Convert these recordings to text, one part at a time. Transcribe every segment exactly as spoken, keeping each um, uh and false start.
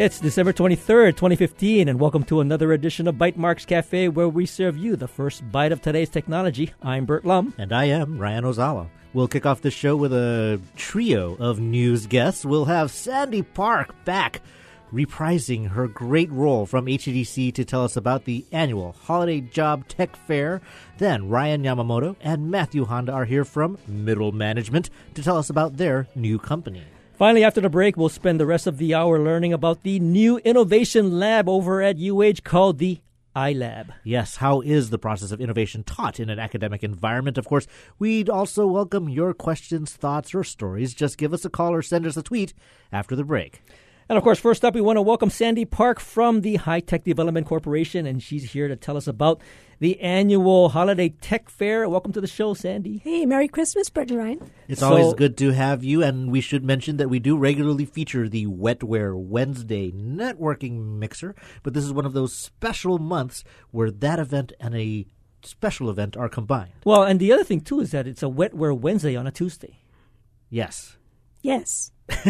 It's December twenty-third, twenty fifteen, and welcome to another edition of Bytemarks Cafe, where we serve you the first bite of today's technology. I'm Bert Lum. And I am Ryan Ozawa. We'll kick off the show with a trio of news guests. We'll have Sandy Park back, reprising her great role from H T D C to tell us about the annual Holiday Job Tech Fair. Then Ryan Yamamoto and Matthew Honda are here from Middle Management to tell us about their new company. Finally, after the break, we'll spend the rest of the hour learning about the new innovation lab over at U H called the iLab. Yes, how is the process of innovation taught in an academic environment? Of course, we'd also welcome your questions, thoughts, or stories. Just give us a call or send us a tweet after the break. And, of course, first up, we want to welcome Sandy Park from the High Tech Development Corporation, and she's here to tell us about the annual Holiday Tech Fair. Welcome to the show, Sandy. Hey, Merry Christmas, Bert and Ryan. It's So- always good to have you, and we should mention that we do regularly feature the Wetware Wednesday networking mixer, but this is one of those special months where that event and a special event are combined. Well, and the other thing, too, is that it's a Wetware Wednesday on a Tuesday. Yes. Yes.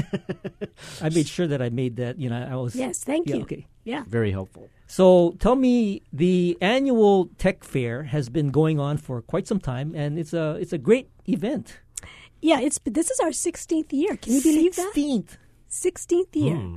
I made sure that I made that, you know, I was... Yes, thank Yeah, you. okay. Yeah. Very helpful. So tell me, the annual Tech Fair has been going on for quite some time, and it's a it's a great event. Yeah, it's this is our sixteenth year. Can you believe that? sixteenth. sixteenth year. Hmm.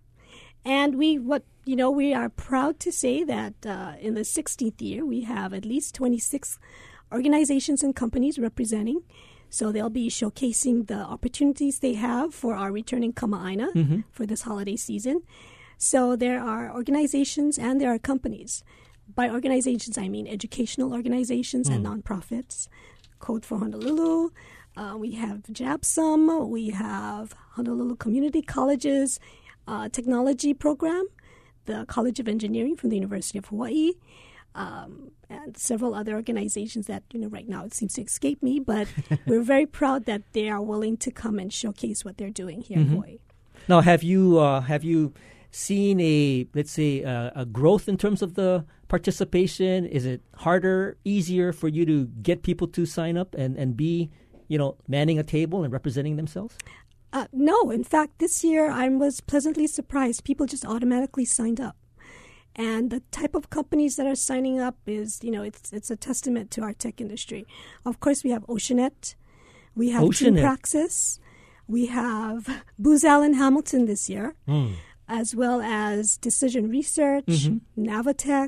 And we what you know, we are proud to say that uh, in the sixteenth year we have at least twenty-six organizations and companies representing. So they'll be showcasing the opportunities they have for our returning Kama'aina Mm-hmm. for this holiday season. So there are organizations and there are companies. By organizations, I mean educational organizations and nonprofits. Code for Honolulu. Uh, we have JAPSOM. We have Honolulu Community Colleges uh, Technology Program, the College of Engineering from the University of Hawaii, um, and several other organizations that, you know, right now it seems to escape me, but we're very proud that they are willing to come and showcase what they're doing here in Hawaii. Now, have you uh, have you seen a, let's say, uh, a growth in terms of the participation? Is it harder, easier for you to get people to sign up and, and be, you know, manning a table and representing themselves? Uh, no, in fact, this year I was pleasantly surprised. People just automatically signed up. And the type of companies that are signing up is, you know, it's it's a testament to our tech industry. Of course, we have Oceanet. We have Team Oceanet. Praxis. We have Booz Allen Hamilton this year, Mm. as well as Decision Research, Navitech,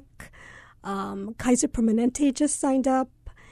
um, Kaiser Permanente just signed up.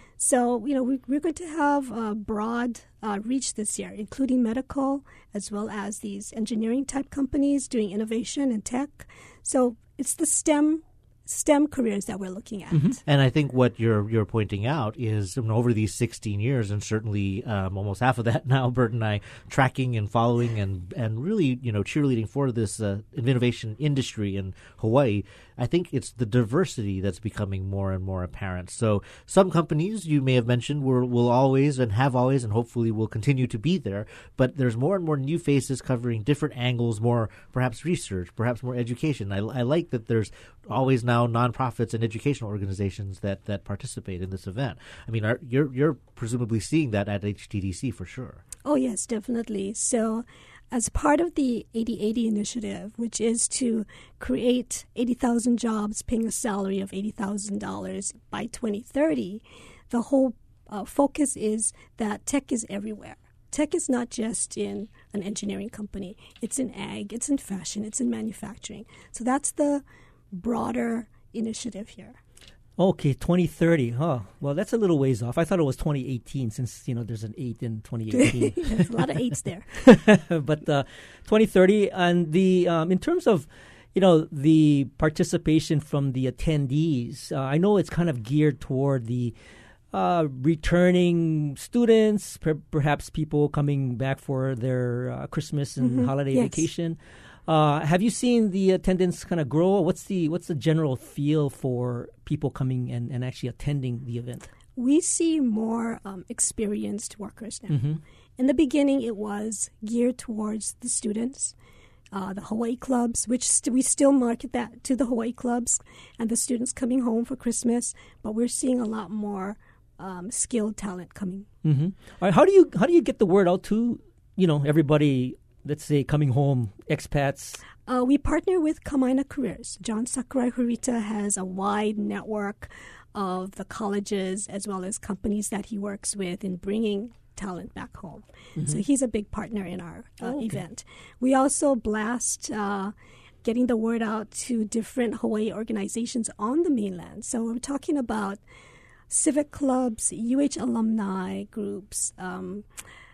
So, you know, we, we're going to have a broad uh, reach this year, including medical, as well as these engineering-type companies doing innovation and tech. So it's the STEM STEM careers that we're looking at. And I think what you're you're pointing out is, you know, over these sixteen years, and certainly um, almost half of that now, Bert and I tracking and following and and really, you know, cheerleading for this uh, innovation industry in Hawaii. I think it's the diversity that's becoming more and more apparent. So some companies you may have mentioned will will always and have always and hopefully will continue to be there, but there's more and more new faces covering different angles, more perhaps research, perhaps more education. I, I like that there's always now nonprofits and educational organizations that, that participate in this event. I mean, are, you're you're presumably seeing that at H T D C for sure. Oh, yes, definitely. So as part of the eighty eighty initiative, which is to create eighty thousand jobs paying a salary of eighty thousand dollars by twenty thirty, the whole uh, focus is that tech is everywhere. Tech is not just in an engineering company. It's in ag, it's in fashion, it's in manufacturing. So that's the broader initiative here. Okay, twenty thirty. Huh. Well, that's a little ways off. I thought it was twenty eighteen since, you know, there's an eight in twenty eighteen. There's a lot of eights there. But uh, twenty thirty, and the um, in terms of, you know, the participation from the attendees, uh, I know it's kind of geared toward the uh, returning students, per- perhaps people coming back for their uh, Christmas and Mhm, holiday yes. vacation. Uh, have you seen the attendance kind of grow? What's the what's the general feel for people coming and, and actually attending the event? We see more um, experienced workers now. Mm-hmm. In the beginning, it was geared towards the students, uh, the Hawaii clubs, which st- we still market that to the Hawaii clubs and the students coming home for Christmas. But we're seeing a lot more um, skilled talent coming. Mm-hmm. All right, how do you how do you get the word out to, you know, everybody let's say, coming home expats? Uh, we partner with Kamaina Careers. John Sakurai Hurita has a wide network of the colleges as well as companies that he works with in bringing talent back home. Mm-hmm. So he's a big partner in our uh, oh, okay. event. We also blast uh, getting the word out to different Hawaii organizations on the mainland. So we're talking about civic clubs, U H alumni groups, um,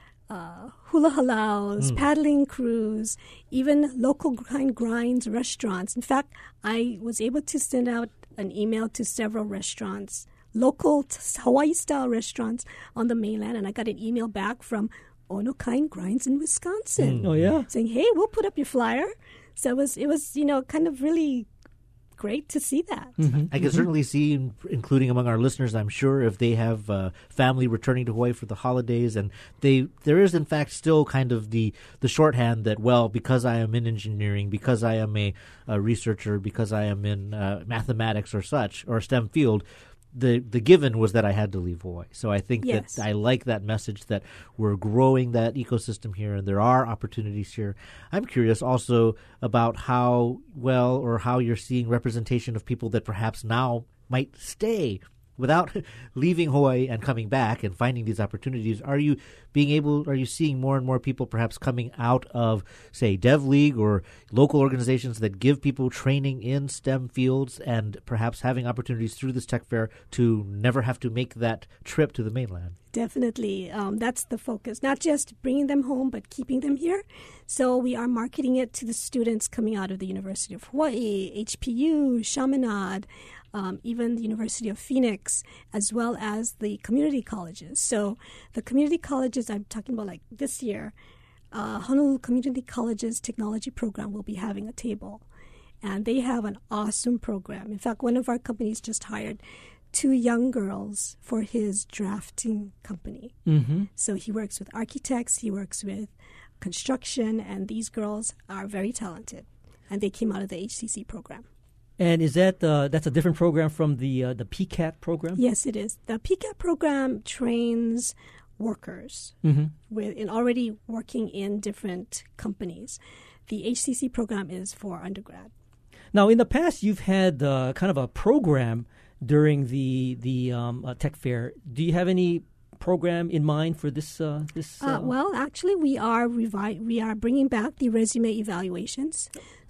uh, hula halaus, mm. paddling crews, even local grind grinds restaurants. In fact, I was able to send out an email to several restaurants, local t- Hawaii-style restaurants on the mainland, and I got an email back from Ono Kind Grinds in Wisconsin. Mm. Oh, yeah? Saying, hey, we'll put up your flyer. So it was, it was you know, kind of really great to see that. Mm-hmm. I can mm-hmm. certainly see, including among our listeners, I'm sure, if they have uh, family returning to Hawaii for the holidays, and they there is, in fact, still kind of the, the shorthand that, well, because I am in engineering, because I am a, a researcher, because I am in uh, mathematics or such, or a STEM field, the the given was that I had to leave Hawaii. So I think yes. that I like that message that we're growing that ecosystem here and there are opportunities here. I'm curious also about how well or how you're seeing representation of people that perhaps now might stay without leaving Hawaii and coming back and finding these opportunities. Are you being able, are you seeing more and more people perhaps coming out of, say, DevLeague or local organizations that give people training in STEM fields and perhaps having opportunities through this tech fair to never have to make that trip to the mainland? Definitely. Um, that's the focus. Not just bringing them home, but keeping them here. So we are marketing it to the students coming out of the University of Hawaii, H P U, Chaminade, Um, even the University of Phoenix, as well as the community colleges. So the community colleges, I'm talking about like this year, uh, Honolulu Community College's technology program will be having a table. And they have an awesome program. In fact, one of our companies just hired two young girls for his drafting company. Mm-hmm. So he works with architects, he works with construction, and these girls are very talented. And they came out of the H C C program. And is that uh, that's a different program from the uh, the P CAT program? Yes, it is. The P CAT program trains workers mm-hmm. with in already working in different companies. The H C C program is for undergrad. Now, in the past, you've had uh, kind of a program during the the um, uh, tech fair. Do you have any program in mind for this? Uh, this uh... Uh, well, actually, we are revi- we are bringing back the resume evaluations.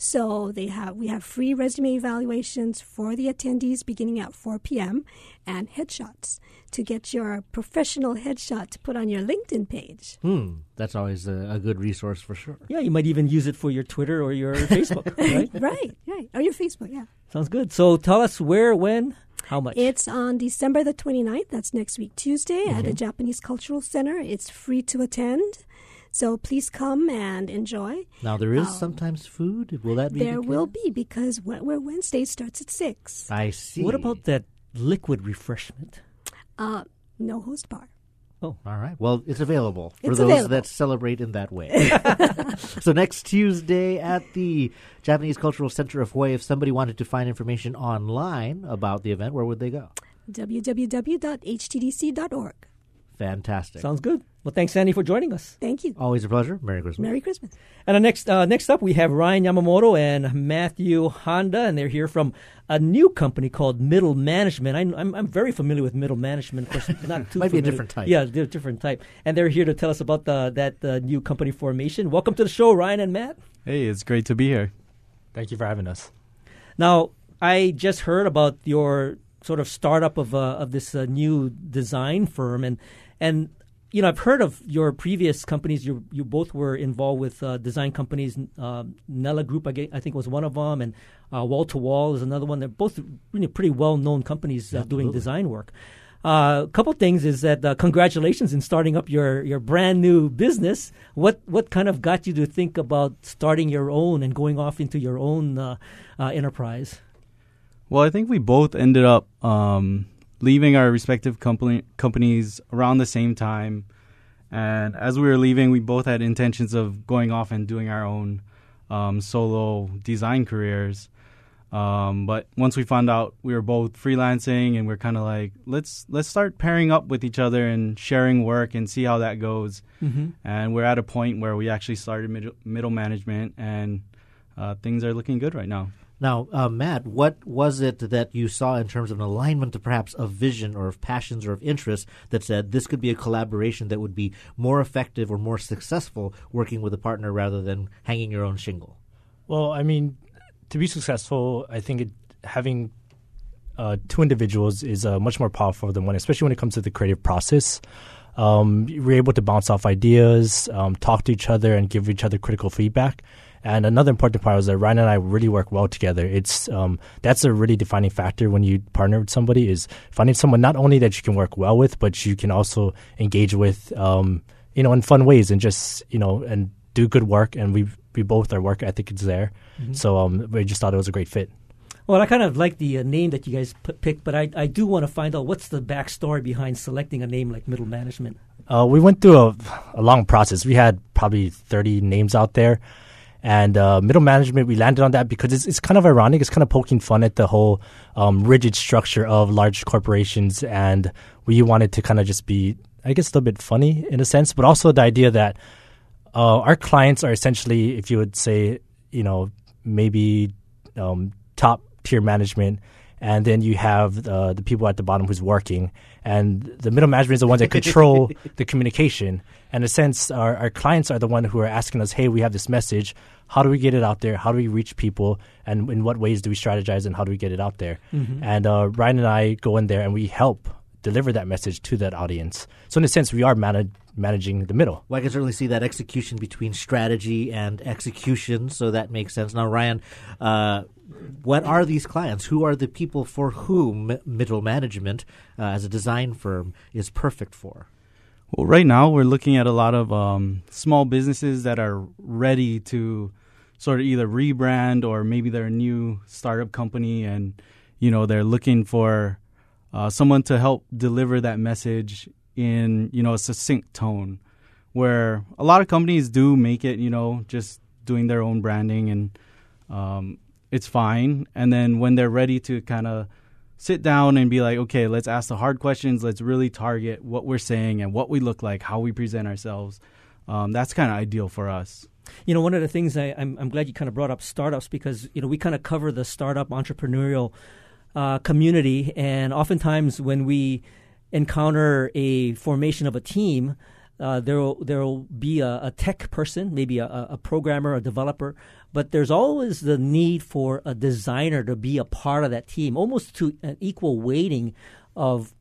So they have we have free resume evaluations for the attendees beginning at four p.m. and headshots to get your professional headshot to put on your LinkedIn page. Hmm, that's always a, a good resource for sure. Yeah, you might even use it for your Twitter or your Facebook, right? Right, right. Or your Facebook, yeah. Sounds good. So tell us where, when, how much? It's on December the twenty-ninth. That's next week, Tuesday, mm-hmm. at the Japanese Cultural Center. It's free to attend. So please come and enjoy. Now, there is um, sometimes food. Will that be There the will be, because where Wednesday starts at six. I see. What about that liquid refreshment? Uh, no host bar. Oh, all right. Well, it's available for it's those available. that celebrate in that way. So next Tuesday at the Japanese Cultural Center of Hawaii, if somebody wanted to find information online about the event, where would they go? w w w dot h t d c dot org. Fantastic. Sounds good. Well, thanks, Sandy, for joining us. Thank you. Always a pleasure. Merry Christmas. Merry Christmas. And uh, next uh, next up, we have Ryan Yamamoto and Matthew Honda, and they're here from a new company called Middle Management. I, I'm I'm very familiar with Middle Management. Of course, not too Might familiar. be a different type. Yeah, they're a different type. And they're here to tell us about the, that uh, new company formation. Welcome to the show, Ryan and Matt. Hey, it's great to be here. Thank you for having us. Now, I just heard about your sort of startup of uh, of this uh, new design firm, and and you know, I've heard of your previous companies. You you both were involved with uh, design companies. Uh, Nella Group, I, I think, was one of them, and uh, Wall to Wall is another one. They're both really pretty well-known companies uh, doing design work. Uh, a couple things is that uh, congratulations in starting up your, your brand new business. What what kind of got you to think about starting your own and going off into your own uh, uh, enterprise? Well, I think we both ended up um, leaving our respective company, companies around the same time. And as we were leaving, we both had intentions of going off and doing our own um, solo design careers. Um, but once we found out we were both freelancing, and we're kind of like, let's let's start pairing up with each other and sharing work and see how that goes. Mm-hmm. And we're at a point where we actually started middle, middle management, and uh, things are looking good right now. Now, uh, Matt, what was it that you saw in terms of an alignment of perhaps of vision or of passions or of interests that said this could be a collaboration that would be more effective or more successful working with a partner rather than hanging your own shingle? Well, I mean, to be successful, I think it, having uh, two individuals is uh, much more powerful than one, especially when it comes to the creative process. Um, we're able to bounce off ideas, um, talk to each other, and give each other critical feedback. And another important part is that Ryan and I really work well together. It's um, that's a really defining factor when you partner with somebody, is finding someone not only that you can work well with, but you can also engage with, um, you know, in fun ways, and just, you know, and do good work. And we we both, our work ethic is there. Mm-hmm. So um, we just thought it was a great fit. Well, I kind of like the uh, name that you guys p- picked, but I, I do want to find out what's the backstory behind selecting a name like Middle Management. Uh, we went through a, a long process. We had probably thirty names out there. And uh, Middle Management, we landed on that because it's, it's kind of ironic. It's kind of poking fun at the whole um, rigid structure of large corporations. And we wanted to kind of just be, I guess, a little bit funny in a sense, but also the idea that uh, our clients are essentially, if you would say, you know, maybe um, top tier management. And then you have uh, the people at the bottom who's working. And the middle management is the ones that control the communication. And in a sense, our, our clients are the one who are asking us, hey, we have this message. How do we get it out there? How do we reach people? And in what ways do we strategize, and how do we get it out there? Mm-hmm. And uh, Ryan and I go in there and we help deliver that message to that audience. So in a sense, we are man- managing the middle. Well, I can certainly see that execution between strategy and execution, so that makes sense. Now, Ryan, uh, what are these clients? Who are the people for whom Middle Management, uh, as a design firm, is perfect for? Well, right now we're looking at a lot of um, small businesses that are ready to sort of either rebrand, or maybe they're a new startup company, and you know they're looking for uh, someone to help deliver that message in, you know, a succinct tone, where a lot of companies do make it, you know, just doing their own branding, and um, it's fine. And then when they're ready to kind of sit down and be like, okay, let's ask the hard questions. Let's really target what we're saying and what we look like, how we present ourselves. Um, that's kind of ideal for us. You know, one of the things I, I'm, I'm glad you kind of brought up startups, because, you know, we kind of cover the startup entrepreneurial uh, community. And oftentimes when we encounter a formation of a team, Uh, there will there will be a, a tech person, maybe a, a programmer, a developer, but there's always the need for a designer to be a part of that team, almost to an equal weighting of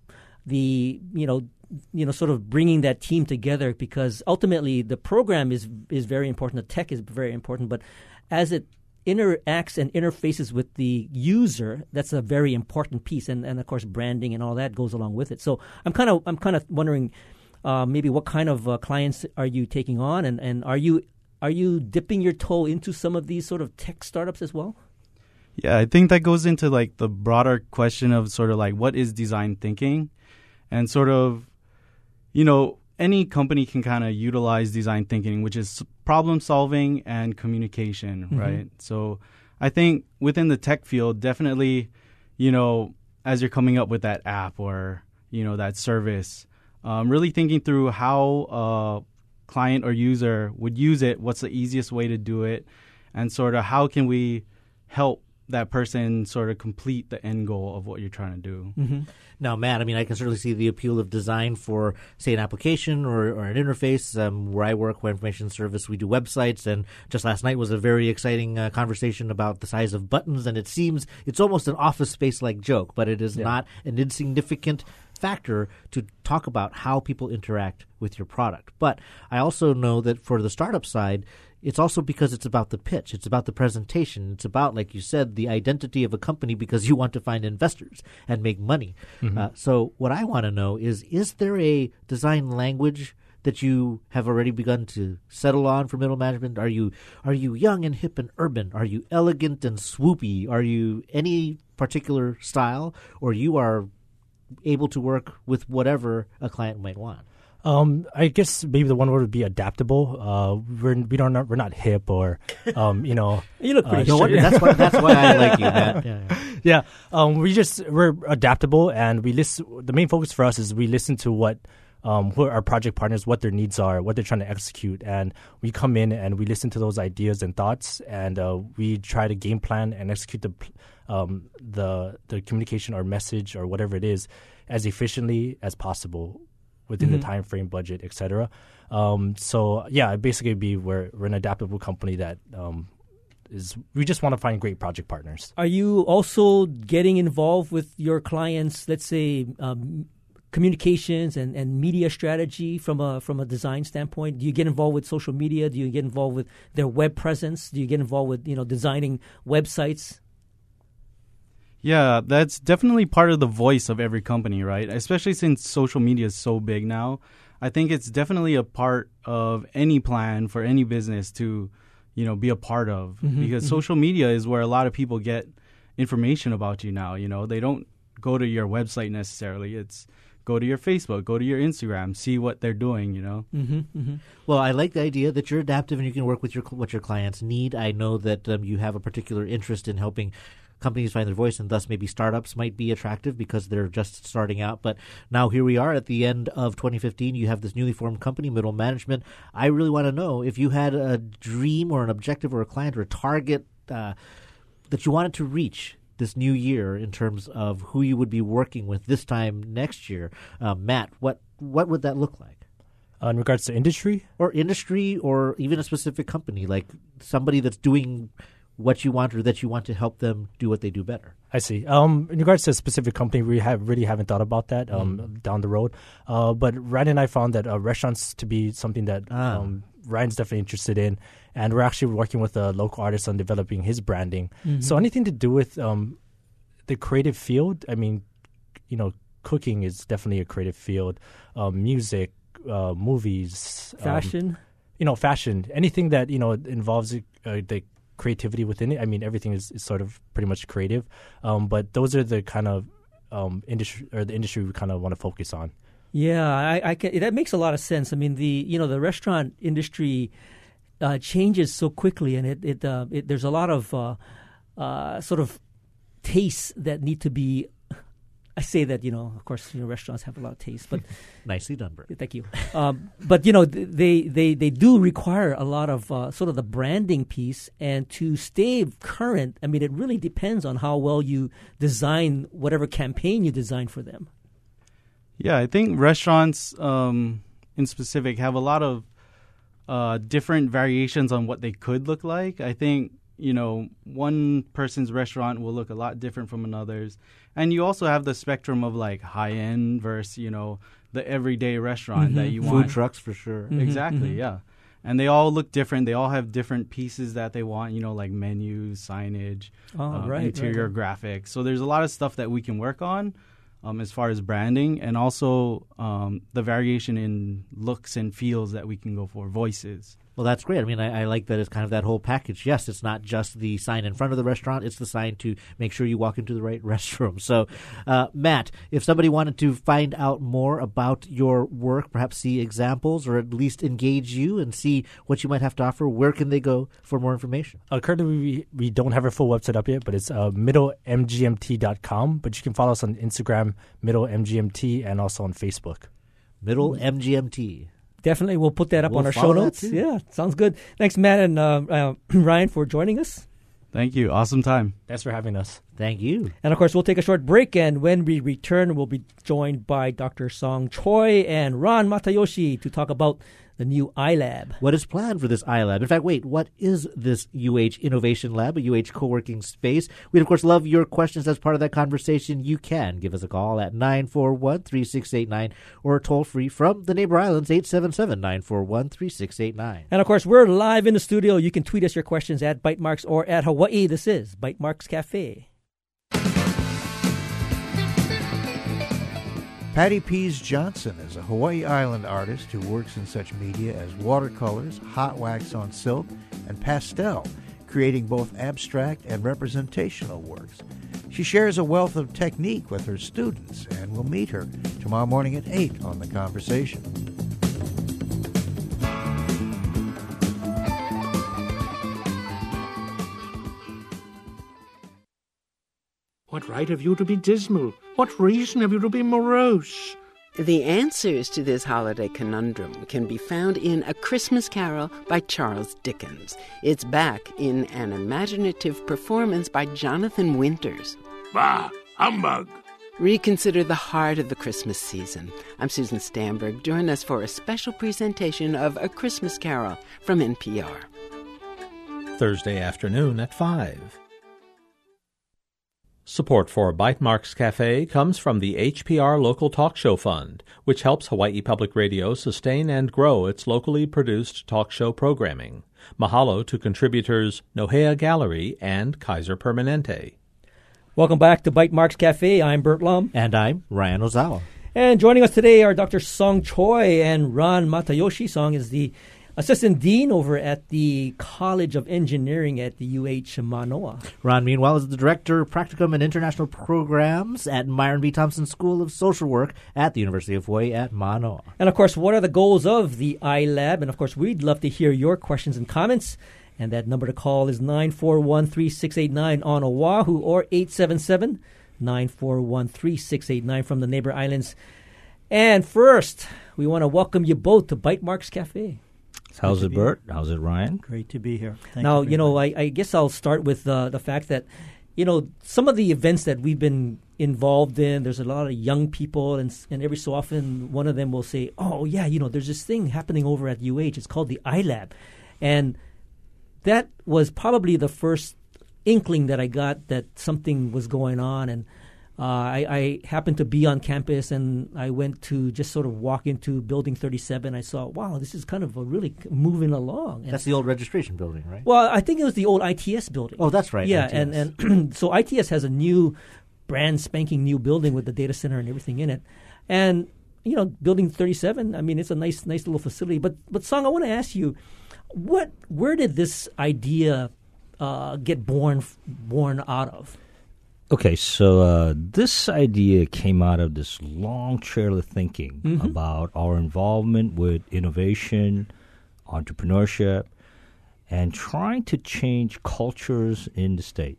the you know you know sort of bringing that team together, because ultimately the program is is very important, the tech is very important, but as it interacts and interfaces with the user, that's a very important piece, and, and of course branding and all that goes along with it. So I'm kind of I'm kind of wondering. Uh, maybe what kind of uh, clients are you taking on, and, and are you are you dipping your toe into some of these sort of tech startups as well? Yeah, I think that goes into like the broader question of sort of like what is design thinking, and sort of, you know, any company can kind of utilize design thinking, which is problem solving and communication, mm-hmm. right? So I think within the tech field, definitely, you know, as you're coming up with that app or, you know, that service, Um, really thinking through how a client or user would use it, what's the easiest way to do it, and sort of how can we help that person sort of complete the end goal of what you're trying to do. Mm-hmm. Now, Matt, I mean, I can certainly see the appeal of design for, say, an application or, or an interface. Um, where I work, Web Information Service, we do websites, and just last night was a very exciting uh, conversation about the size of buttons, and it seems it's almost an Office Space-like joke, but it is yeah. not an insignificant factor to talk about how people interact with your product. But I also know that for the startup side, it's also because it's about the pitch. It's about the presentation. It's about, like you said, the identity of a company, because you want to find investors and make money. Mm-hmm. Uh, so what I want to know is, is there a design language that you have already begun to settle on for Middle Management? Are you are you young and hip and urban? Are you elegant and swoopy? Are you any particular style, or you are able to work with whatever a client might want? Um, I guess maybe the one word would be adaptable. Uh, we're we don't we're not hip or, um, you know. You look pretty uh, No wonder, that's why that's why I like you, Matt. Yeah, yeah. Yeah, um, we just we're adaptable, and we listen. The main focus for us is we listen to what um, who are our project partners, what their needs are, what they're trying to execute, and we come in and we listen to those ideas and thoughts, and uh, we try to game plan and execute the um, the the communication or message or whatever it is as efficiently as possible within mm-hmm. the time frame, budget, et cetera. Um, so yeah, basically, be we're we're an adaptable company that. Um, Is we just want to find great project partners. Are you also getting involved with your clients, let's say, um, communications and, and media strategy from a from a design standpoint? Do you get involved with social media? Do you get involved with their web presence? Do you get involved with, you know, designing websites? Yeah, that's definitely part of the voice of every company, right? Especially since social media is so big now. I think it's definitely a part of any plan for any business to, you know, be a part of, mm-hmm, because mm-hmm. social media is where a lot of people get information about you now. You know, they don't go to your website necessarily. It's go to your Facebook, go to your Instagram, see what they're doing, you know. Mm-hmm, mm-hmm. Well, I like the idea that you're adaptive and you can work with your what your clients need. I know that um, you have a particular interest in helping companies find their voice, and thus maybe startups might be attractive because they're just starting out. But now here we are at the end of twenty fifteen. You have this newly formed company, Middle Management. I really want to know if you had a dream or an objective or a client or a target uh, that you wanted to reach this new year in terms of who you would be working with this time next year. Uh, Matt, what what would that look like? Uh, in regards to industry? Or industry or even a specific company, like somebody that's doing what you want or that you want to help them do what they do better. I see. Um, in regards to a specific company, we have really haven't thought about that um, mm. down the road. Uh, but Ryan and I found that uh, restaurants to be something that ah. um, Ryan's definitely interested in. And we're actually working with a local artist on developing his branding. Mm-hmm. So anything to do with um, the creative field, I mean, you know, cooking is definitely a creative field. Um, music, uh, movies. Fashion. Um, you know, fashion. Anything that, you know, involves uh, the creativity within it. I mean, everything is, is sort of pretty much creative, um, but those are the kind of um, industry or the industry we kind of want to focus on. Yeah, I, I can, that makes a lot of sense. I mean, the you know the restaurant industry uh, changes so quickly, and it, it, uh, it there's a lot of uh, uh, sort of tastes that need to be. I say that, you know, of course, you know, restaurants have a lot of taste, but nicely done, Bert. Thank you. Um, but you know, they they they do require a lot of uh, sort of the branding piece, and to stay current. I mean, it really depends on how well you design whatever campaign you design for them. Yeah, I think restaurants, um, in specific, have a lot of uh, different variations on what they could look like. I think, you know, one person's restaurant will look a lot different from another's. And you also have the spectrum of like high-end versus, you know, the everyday restaurant mm-hmm. that you Food want. Food trucks for sure. Mm-hmm, exactly, mm-hmm. yeah. And they all look different. They all have different pieces that they want, you know, like menus, signage, oh, um, right, interior right. graphics. So there's a lot of stuff that we can work on um, as far as branding, and also um, the variation in looks and feels that we can go for, voices. Well, that's great. I mean, I, I like that it's kind of that whole package. Yes, it's not just the sign in front of the restaurant. It's the sign to make sure you walk into the right restroom. So, uh, Matt, if somebody wanted to find out more about your work, perhaps see examples or at least engage you and see what you might have to offer, where can they go for more information? Uh, currently, we, we don't have our full website up yet, but it's uh, middle m g m t dot com. But you can follow us on Instagram, middle m g m t, and also on Facebook. middle m g m t. Definitely. We'll put that up we'll on our show notes. Too. Yeah, sounds good. Thanks, Matt and uh, uh, Ryan, for joining us. Thank you. Awesome time. Thanks for having us. Thank you. And, of course, we'll take a short break, and when we return, we'll be joined by Doctor Song Choi and Ron Matayoshi to talk about the new iLab. What is planned for this iLab? In fact, wait, what is this U H Innovation Lab, a U H co-working space? We'd, of course, love your questions as part of that conversation. You can give us a call at nine four one, three six eight nine or toll-free from the neighbor islands, eight seven seven, nine four one, three six eight nine. And, of course, we're live in the studio. You can tweet us your questions at Bytemarks or at Hawaii. This is Bytemarks Cafe. Patty Pease Johnson is a Hawaii Island artist who works in such media as watercolors, hot wax on silk, and pastel, creating both abstract and representational works. She shares a wealth of technique with her students, and we'll meet her tomorrow morning at eight on The Conversation. What right have you to be dismal? What reason have you to be morose? The answers to this holiday conundrum can be found in A Christmas Carol by Charles Dickens. It's back in an imaginative performance by Jonathan Winters. Bah! Humbug! Reconsider the heart of the Christmas season. I'm Susan Stamberg. Join us for a special presentation of A Christmas Carol from N P R. Thursday afternoon at five. Support for Bytemarks Cafe comes from the H P R Local Talk Show Fund, which helps Hawaii Public Radio sustain and grow its locally produced talk show programming. Mahalo to contributors Nohea Gallery and Kaiser Permanente. Welcome back to Bytemarks Cafe. I'm Bert Lum. And I'm Ryan Ozawa. And joining us today are Doctor Song Choi and Ron Matayoshi. Song is the Assistant Dean over at the College of Engineering at the U H Manoa. Ron, meanwhile, is the Director of Practicum and International Programs at Myron B. Thompson School of Social Work at the University of Hawaii at Manoa. And, of course, what are the goals of the iLab? And, of course, we'd love to hear your questions and comments. And that number to call is nine four one, three six eight nine on Oahu or eight seven seven, nine four one, three six eight nine from the neighbor islands. And first, we want to welcome you both to Bytemarks Cafe. How's it, Bert? How's it, Ryan? Great to be here. Thank now, you, you know, I, I guess I'll start with uh, the fact that, you know, some of the events that we've been involved in, there's a lot of young people, and and every so often one of them will say, oh, yeah, you know, there's this thing happening over at U H. It's called the iLab. And that was probably the first inkling that I got that something was going on. And Uh, I, I happened to be on campus, and I went to just sort of walk into Building thirty-seven. I saw, wow, this is kind of a really moving along. And that's the old registration building, right? Well, I think it was the old I T S building. Oh, that's right. Yeah, I T S. and, and so I T S has a new, brand spanking new building with the data center and everything in it. And, you know, Building thirty-seven, I mean, it's a nice nice little facility. But, but Song, I want to ask you, what where did this idea uh, get born born out of? Okay, so uh, this idea came out of this long trail of thinking mm-hmm. about our involvement with innovation, entrepreneurship, and trying to change cultures in the state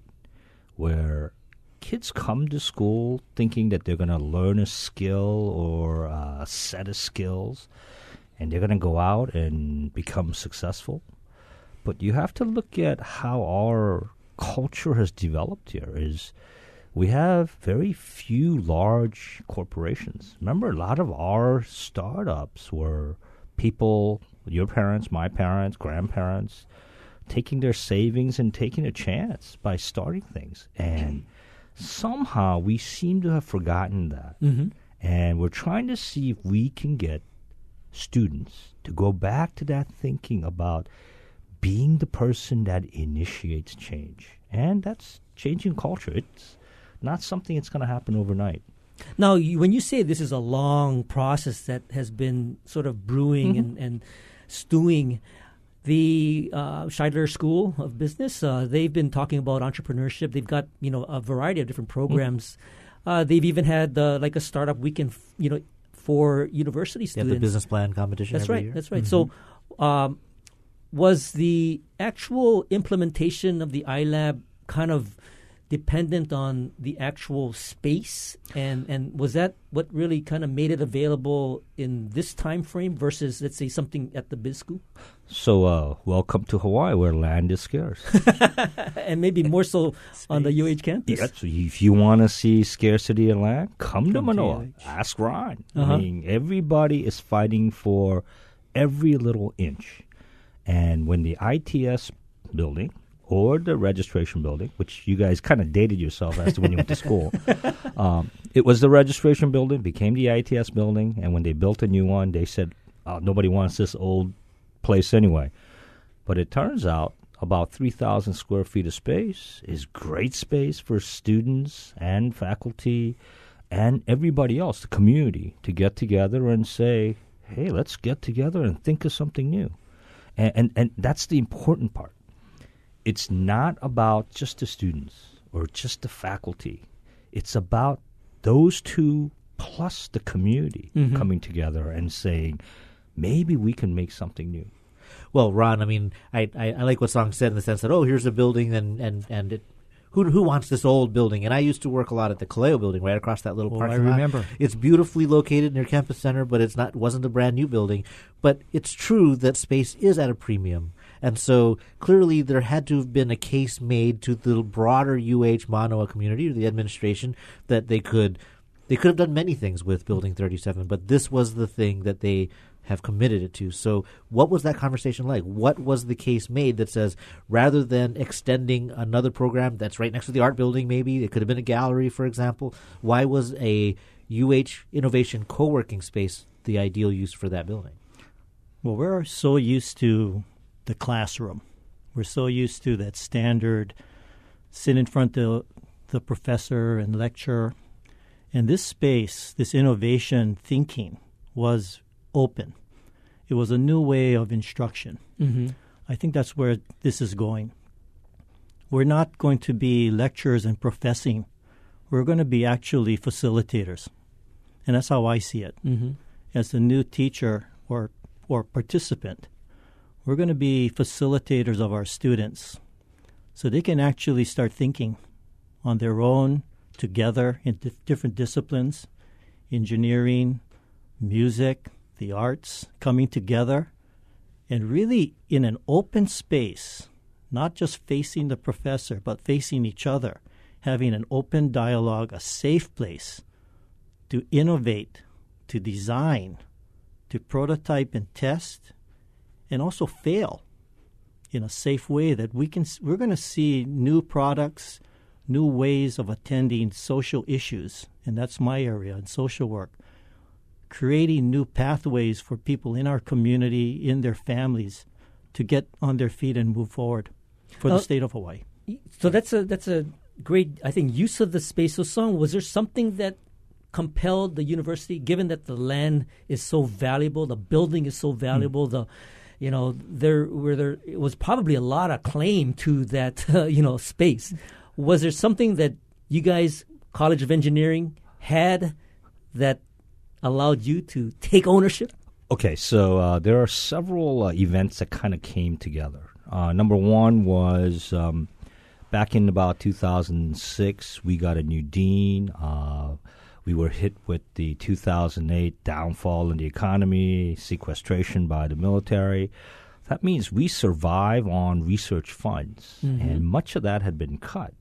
where kids come to school thinking that they're going to learn a skill or a set of skills, and they're going to go out and become successful. But you have to look at how our culture has developed here is we have very few large corporations. Remember, a lot of our startups were people, your parents, my parents, grandparents, taking their savings and taking a chance by starting things. And somehow we seem to have forgotten that. Mm-hmm. And we're trying to see if we can get students to go back to that thinking about being the person that initiates change. And that's changing culture. It's not something that's going to happen overnight. Now, you, when you say this is a long process that has been sort of brewing mm-hmm. and, and stewing, the uh, Scheidler School of Business, uh, they've been talking about entrepreneurship. They've got, you know, a variety of different programs. Mm-hmm. Uh, they've even had uh, like a startup weekend, f- you know, for university yeah, students. the business plan competition That's every right. year. That's right. Mm-hmm. So, um, was the actual implementation of the iLab kind of dependent on the actual space, and, and was that what really kind of made it available in this time frame versus, let's say, something at the biz school? So, uh, welcome to Hawaii, where land is scarce. And maybe more so on the U H campus. Yeah, so if you want to see scarcity of land, come, come to Manoa. To Ask Ron. Uh-huh. I mean, everybody is fighting for every little inch. And when the I T S building or the registration building, which you guys kind of dated yourself as to when you went to school. Um, it was the registration building, became the I T S building, and when they built a new one, they said, oh, nobody wants this old place anyway. But it turns out about three thousand square feet of space is great space for students and faculty and everybody else, the community, to get together and say, hey, let's get together and think of something new. And, and, and that's the important part. It's not about just the students or just the faculty. It's about those two plus the community mm-hmm. coming together and saying, maybe we can make something new. Well, Ron, I mean, I, I, I like what Song said in the sense that, oh, here's a building and, and, and it who who wants this old building? And I used to work a lot at the Kaleo building right across that little Oh, parking I lot. remember. It's beautifully located near Campus Center, but it's not wasn't a brand new building. But it's true that space is at a premium. And so clearly there had to have been a case made to the broader U H Manoa community or the administration that they could they could have done many things with Building thirty-seven, but this was the thing that they have committed it to. So what was that conversation like? What was the case made that says rather than extending another program that's right next to the art building, maybe it could have been a gallery, for example, why was a U H Innovation co-working space the ideal use for that building? Well, we're so used to the classroom. We're so used to that standard sit in front of the professor and lecture. And this space, this innovation thinking was open. It was a new way of instruction. Mm-hmm. I think that's where this is going. We're not going to be lecturers and professing. We're going to be actually facilitators. And that's how I see it. Mm-hmm. As a new teacher or or participant, we're going to be facilitators of our students so they can actually start thinking on their own, together in dif- different disciplines, engineering, music, the arts, coming together, and really in an open space, not just facing the professor, but facing each other, having an open dialogue, a safe place to innovate, to design, to prototype and test, and also fail in a safe way that we can. We're going to see new products, new ways of attending social issues, and that's my area in social work. Creating new pathways for people in our community, in their families, to get on their feet and move forward for Uh, the state of Hawaii. So that's a that's a great, I think, use of the space. So, Song, was there something that compelled the university, given that the land is so valuable, the building is so valuable, mm. the you know there were there it was probably a lot of claim to that uh, you know space. Was there something that you guys, College of Engineering, had that allowed you to take ownership? Okay, so uh, there are several uh, events that kind of came together. Uh, number one was um, back in about two thousand six, we got a new dean. Uh, we were hit with the two thousand eight downfall in the economy, sequestration by the military. That means we survive on research funds, Mhm. and much of that had been cut.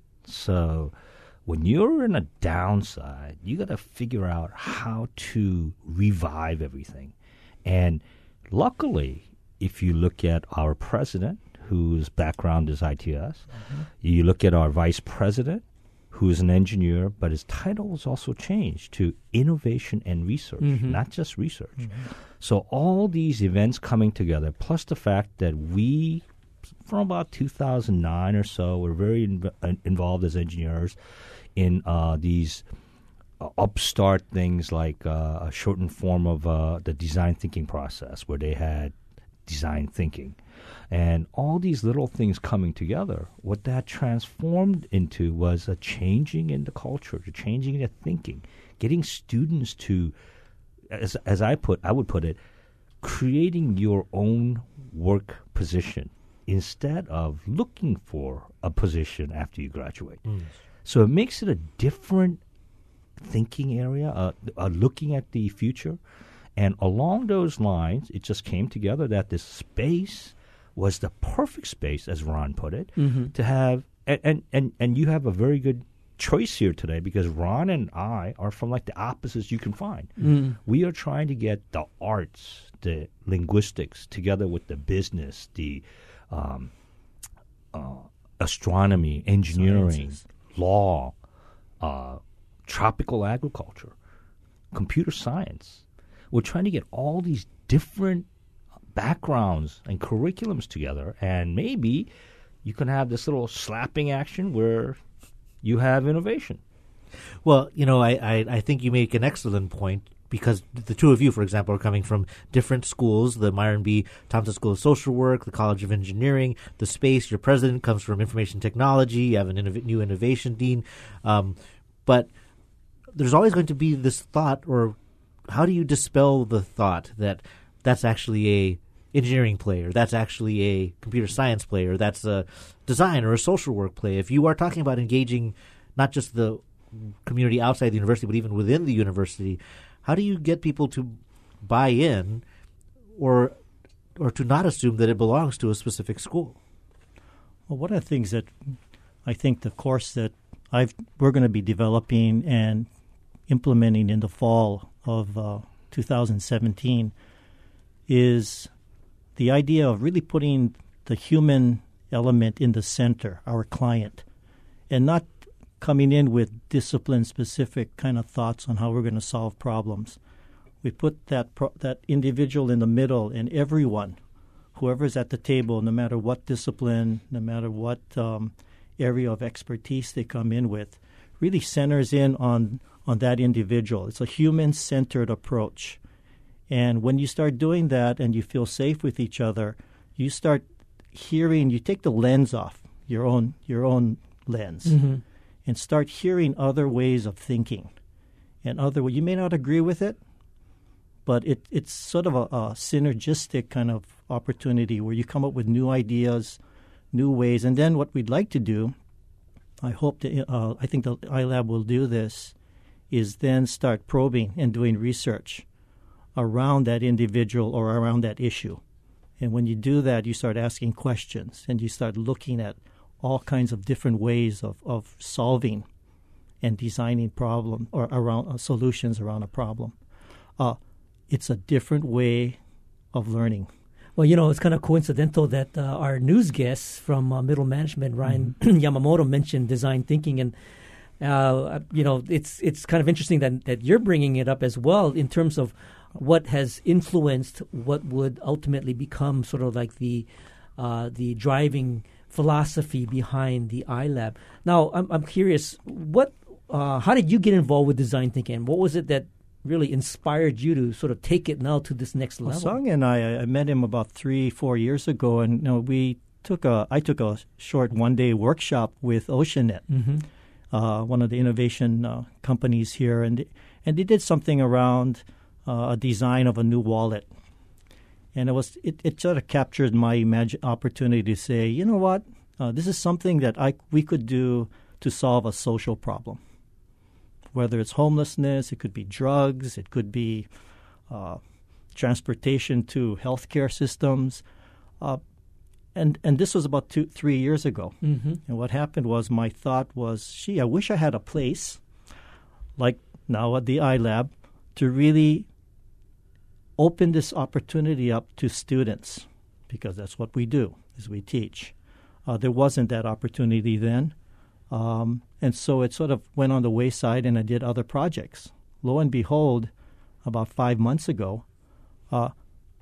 So when you're in a downside, you got to figure out how to revive everything. And luckily, if you look at our president, whose background is I T S, Mhm. you look at our vice president, who is an engineer, but his title was also changed to innovation and research, Mhm. not just research. Mhm. So all these events coming together, plus the fact that we, from about two thousand nine or so, were very inv- uh, involved as engineers in uh, these uh, upstart things like uh, a shortened form of uh, the design thinking process, where they had design thinking. And all these little things coming together, what that transformed into was a changing in the culture, a changing in the thinking, getting students to, as as I put, I would put it, creating your own work position instead of looking for a position after you graduate. Mm. So it makes it a different thinking area, uh, uh, looking at the future. And along those lines, it just came together that this space was the perfect space, as Ron put it, Mhm. to have, and, and, and, and you have a very good choice here today because Ron and I are from like the opposites you can find. Mm. We are trying to get the arts, the linguistics, together with the business, the um, uh, astronomy, engineering, Sciences. law, uh, tropical agriculture, computer science. We're trying to get all these different backgrounds and curriculums together, and maybe you can have this little slapping action where you have innovation. Well, you know, I, I, I think you make an excellent point because the two of you, for example, are coming from different schools, the Myron B. Thompson School of Social Work, the College of Engineering, the space. Your president comes from information technology. You have a innov- new innovation dean. Um, but there's always going to be this thought, or how do you dispel the thought that that's actually a engineering play, or that's actually a computer science play, or that's a design or a social work play. If you are talking about engaging not just the community outside the university, but even within the university, how do you get people to buy in or or to not assume that it belongs to a specific school? Well, one of the things that I think the course that I've we're going to be developing and implementing in the fall of uh, two thousand seventeen is the idea of really putting the human element in the center, our client, and not coming in with discipline-specific kind of thoughts on how we're going to solve problems. We put that pro- that individual in the middle, and everyone, whoever's at the table, no matter what discipline, no matter what um, area of expertise they come in with, really centers in on, on that individual. It's a human-centered approach. And when you start doing that and you feel safe with each other, you start hearing, you take the lens off, your own your own lens, mm-hmm. and start hearing other ways of thinking. And other you may not agree with it, but it, it's sort of a, a synergistic kind of opportunity where you come up with new ideas, new ways. And then what we'd like to do, I hope that, uh, I think the iLab will do this, is then start probing and doing research around that individual or around that issue. And when you do that, you start asking questions and you start looking at all kinds of different ways of, of solving and designing problem or around uh, solutions around a problem. Uh, it's a different way of learning. Well, you know, it's kind of coincidental that uh, our news guest from uh, Middle Management, Ryan mm-hmm. Yamamoto, mentioned design thinking, and uh, you know, it's it's kind of interesting that that you're bringing it up as well in terms of what has influenced what would ultimately become sort of like the uh, the driving philosophy behind the iLab. Now, I'm I'm curious, what uh, how did you get involved with design thinking? What was it that really inspired you to sort of take it now to this next level? Well, Song and I, I met him about three, four years ago, and you know, we took a I took a short one-day workshop with OceanNet, mm-hmm. uh, one of the innovation uh, companies here, and and they did something around uh, a design of a new wallet, and it was it, it sort of captured my imag- opportunity to say, you know what, uh, this is something that I we could do to solve a social problem. Whether it's homelessness, it could be drugs, it could be uh, transportation to healthcare systems, uh, and and this was about two, three years ago. Mm-hmm. And what happened was, my thought was, gee, I wish I had a place like now at the iLab to really open this opportunity up to students, because that's what we do, is we teach. Uh, there wasn't that opportunity then. Um, and so it sort of went on the wayside, and I did other projects. Lo and behold, about five months ago, uh,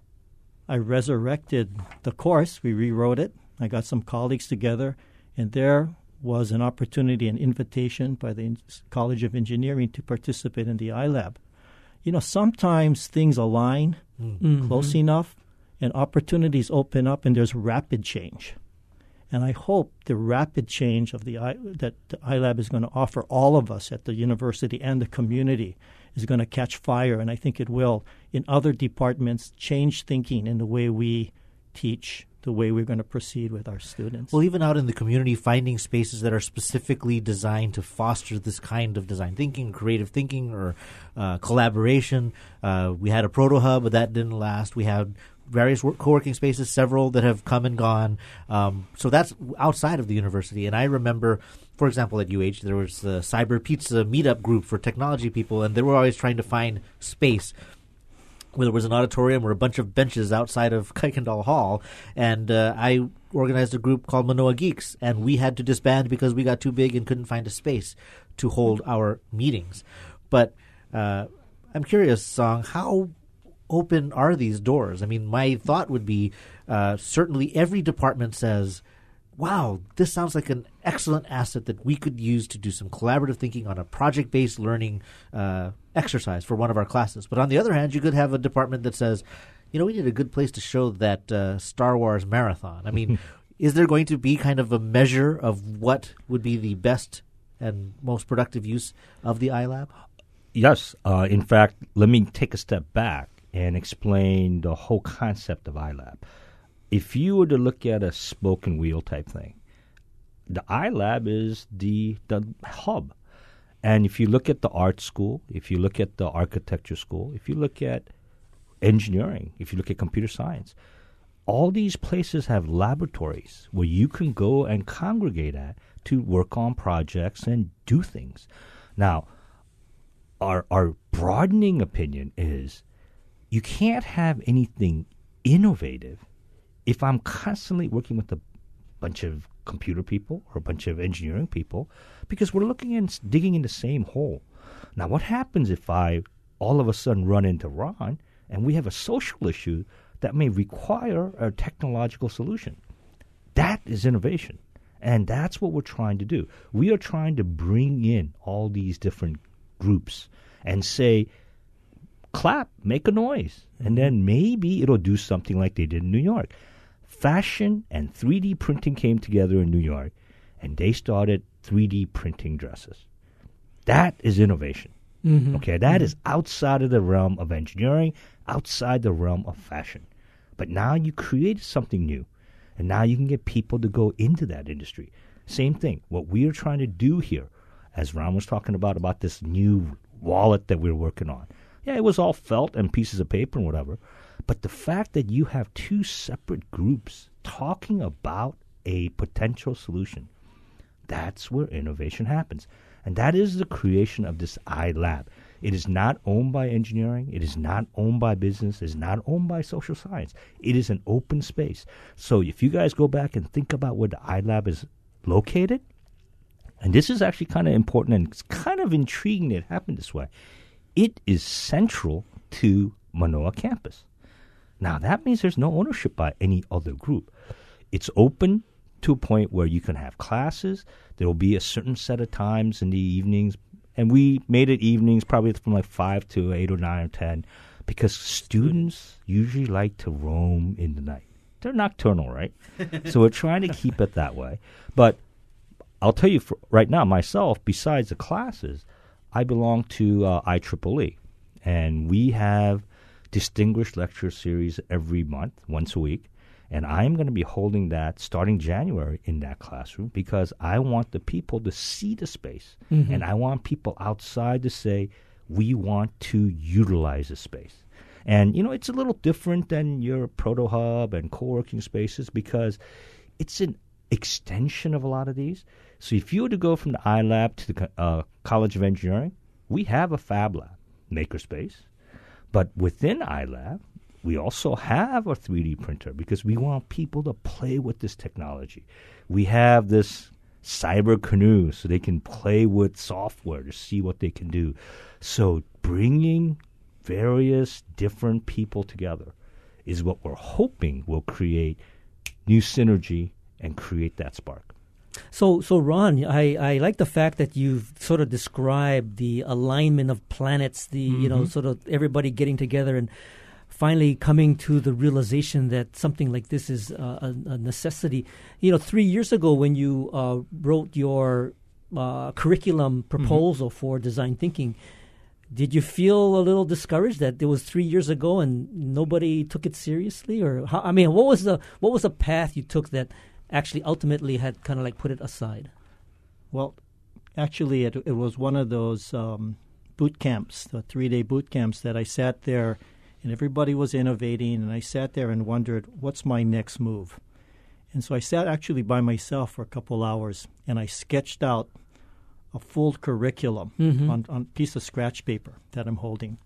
I resurrected the course. We rewrote it. I got some colleagues together, and there was an opportunity, an invitation by the College of Engineering to participate in the iLab. You know, sometimes things align mm-hmm. close enough, and opportunities open up, and there's rapid change. And I hope the rapid change of the I, that the iLab is going to offer all of us at the university and the community is going to catch fire, and I think it will, in other departments, change thinking in the way we teach, the way we're going to proceed with our students. Well, even out in the community, finding spaces that are specifically designed to foster this kind of design thinking, creative thinking, or uh, collaboration. Uh, we had a proto hub, but that didn't last. We had various work, co-working spaces, several that have come and gone. Um, so that's outside of the university. And I remember, for example, at U H, there was the Cyber Pizza meetup group for technology people, and they were always trying to find space where there was an auditorium or a bunch of benches outside of Kuykendall Hall. And uh, I organized a group called Manoa Geeks, and we had to disband because we got too big and couldn't find a space to hold our meetings. But uh, I'm curious, Song, how open are these doors? I mean, my thought would be uh, certainly every department says, wow, this sounds like an excellent asset that we could use to do some collaborative thinking on a project-based learning uh, exercise for one of our classes. But on the other hand, you could have a department that says, you know, we need a good place to show that uh, Star Wars marathon. I mean, is there going to be kind of a measure of what would be the best and most productive use of the iLab? Yes. Uh, in fact, let me take a step back. and explain the whole concept of iLab. If you were to look at a spoke and wheel type thing, the iLab is the the hub. And if you look at the art school, if you look at the architecture school, if you look at engineering, if you look at computer science, all these places have laboratories where you can go and congregate at to work on projects and do things. Now, our our broadening opinion is you can't have anything innovative if I'm constantly working with a bunch of computer people or a bunch of engineering people, because we're looking and digging in the same hole. Now, what happens if I all of a sudden run into Ron and we have a social issue that may require a technological solution? That is innovation. And that's what we're trying to do. We are trying to bring in all these different groups and say, clap, make a noise, and then maybe it'll do something like they did in New York. Fashion and three D printing came together in New York, and they started three D printing dresses. That is innovation. Mm-hmm. Okay, that mm-hmm. is outside of the realm of engineering, outside the realm of fashion. But now you created something new, and now you can get people to go into that industry. Same thing. What we are trying to do here, as Ron was talking about, about this new wallet that we're working on. Yeah, it was all felt and pieces of paper and whatever. But the fact that you have two separate groups talking about a potential solution, that's where innovation happens. And that is the creation of this iLab. It is not owned by engineering. It is not owned by business. It is not owned by social science. It is an open space. So if you guys go back and think about where the iLab is located, and this is actually kind of important and it's kind of intriguing that it happened this way, it is central to Manoa campus. Now, that means there's no ownership by any other group. It's open to a point where you can have classes. There will be a certain set of times in the evenings, and we made it evenings probably from like five to eight or nine or ten, because students usually like to roam in the night. They're nocturnal, right? So we're trying to keep it that way. But I'll tell you for right now, myself, besides the classes, I belong to uh, I triple E, and we have distinguished lecture series every month, once a week. And I'm going to be holding that starting January in that classroom because I want the people to see the space. Mm-hmm. And I want people outside to say, we want to utilize the space. And, you know, it's a little different than your Proto Hub and co-working spaces because it's an extension of a lot of these. So if you were to go from the iLab to the uh, College of Engineering, we have a Fab Lab, makerspace. But within iLab, we also have a three D printer because we want people to play with this technology. We have this cyber canoe so they can play with software to see what they can do. So bringing various different people together is what we're hoping will create new synergy and create that spark. So, so Ron, I, I like the fact that you've sort of described the alignment of planets, the mm-hmm. you know, sort of everybody getting together and finally coming to the realization that something like this is uh, a, a necessity. You know, three years ago when you uh, wrote your uh, curriculum proposal mm-hmm. for design thinking, did you feel a little discouraged that it was three years ago and nobody took it seriously? Or how, I mean, what was the what was the path you took that actually ultimately had kind of like put it aside? Well, actually, it, it was one of those um, boot camps, the three-day boot camps that I sat there and everybody was innovating, and I sat there and wondered, what's my next move? And so I sat actually by myself for a couple hours, and I sketched out a full curriculum mm-hmm. on, on a piece of scratch paper that I'm holding.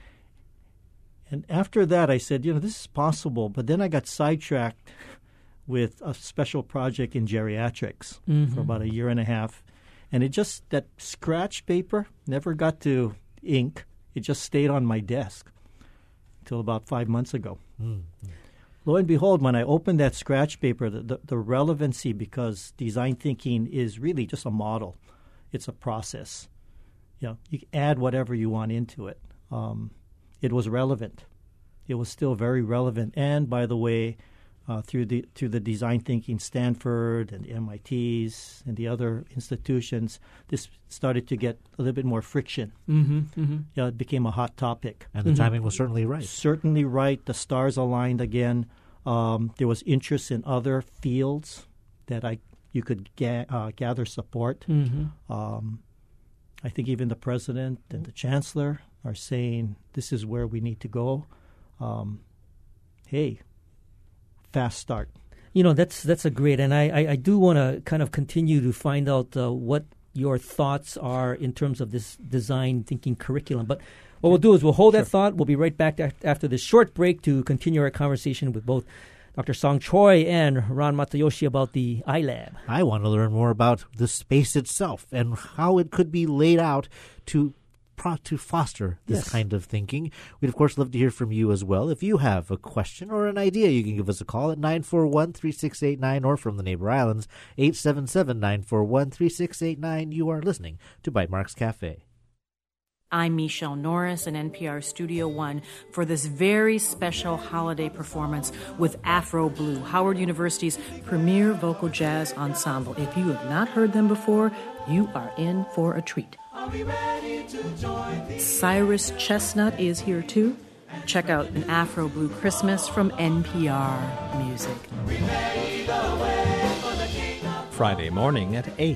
And after that, I said, you know, this is possible. But then I got sidetracked with a special project in geriatrics mm-hmm. for about a year and a half. And it just, that scratch paper never got to ink. It just stayed on my desk until about five months ago. Mm-hmm. Lo and behold, when I opened that scratch paper, the, the, the relevancy, because design thinking is really just a model. It's a process. You know, you can add whatever you want into it. Um, it was relevant. It was still very relevant. And, by the way, uh, through the through the design thinking, Stanford and the M I Ts and the other institutions, this started to get a little bit more friction. Mm-hmm, mm-hmm. Yeah, it became a hot topic. And the mm-hmm. timing was certainly right. Certainly right. The stars aligned again. Um, there was interest in other fields that I you could ga- uh, gather support. Mm-hmm. Um, I think even the president and the chancellor are saying this is where we need to go. Um, hey, fast start. You know, that's that's a great, and I, I, I do want to kind of continue to find out uh, what your thoughts are in terms of this design thinking curriculum. But what we'll do is we'll hold sure. that thought. We'll be right back to, after this short break to continue our conversation with both Doctor Song Choi and Ron Matayoshi about the iLab. I want to learn more about the space itself and how it could be laid out to to foster this yes. kind of thinking. We'd, of course, love to hear from you as well. If you have a question or an idea, you can give us a call at nine four one, three six eight nine or from the neighbor islands, eight seven seven, nine four one, three six eight nine. You are listening to Bytemarks Cafe. I'm Michelle Norris in N P R Studio One for this very special holiday performance with Afro Blue, Howard University's premier vocal jazz ensemble. If you have not heard them before, you are in for a treat. Are we ready to join? Cyrus Chestnut is here too. Check out an Afro Blue Christmas from N P R Music. Friday morning at eight.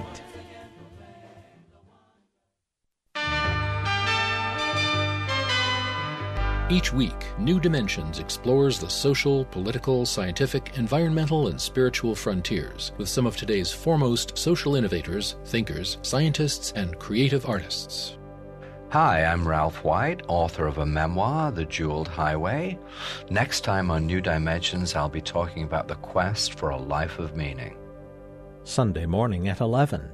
Each week, New Dimensions explores the social, political, scientific, environmental, and spiritual frontiers with some of today's foremost social innovators, thinkers, scientists, and creative artists. Hi, I'm Ralph White, author of a memoir, The Jeweled Highway. Next time on New Dimensions, I'll be talking about the quest for a life of meaning. Sunday morning at eleven.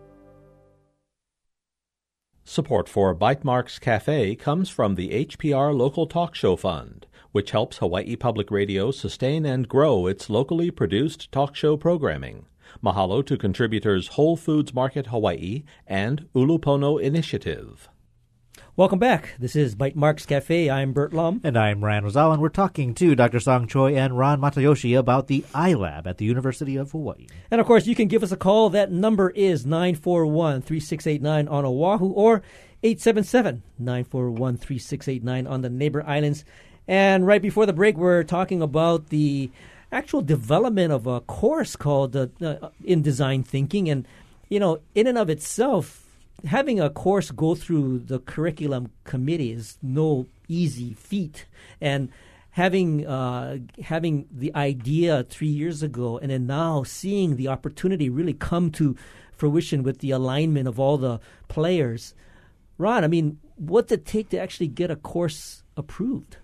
Support for Bytemarks Cafe comes from the H P R Local Talk Show Fund, which helps Hawaii Public Radio sustain and grow its locally produced talk show programming. Mahalo to contributors Whole Foods Market Hawaii and Ulupono Initiative. Welcome back. This is Bytemarks Cafe. I'm Bert Lum. And I'm Ryan Rosal, and we're talking to Doctor Song Choi and Ron Matayoshi about the iLab at the University of Hawaii. And, of course, you can give us a call. That number is nine four one, three six eight nine on Oahu or eight seven seven, nine four one, three six eight nine on the neighbor islands. And right before the break, we're talking about the actual development of a course called uh, uh, In Design Thinking. And, you know, in and of itself, having a course go through the curriculum committee is no easy feat. And having uh, having the idea three years ago and then now seeing the opportunity really come to fruition with the alignment of all the players. Ron, I mean, what's it take to actually get a course approved?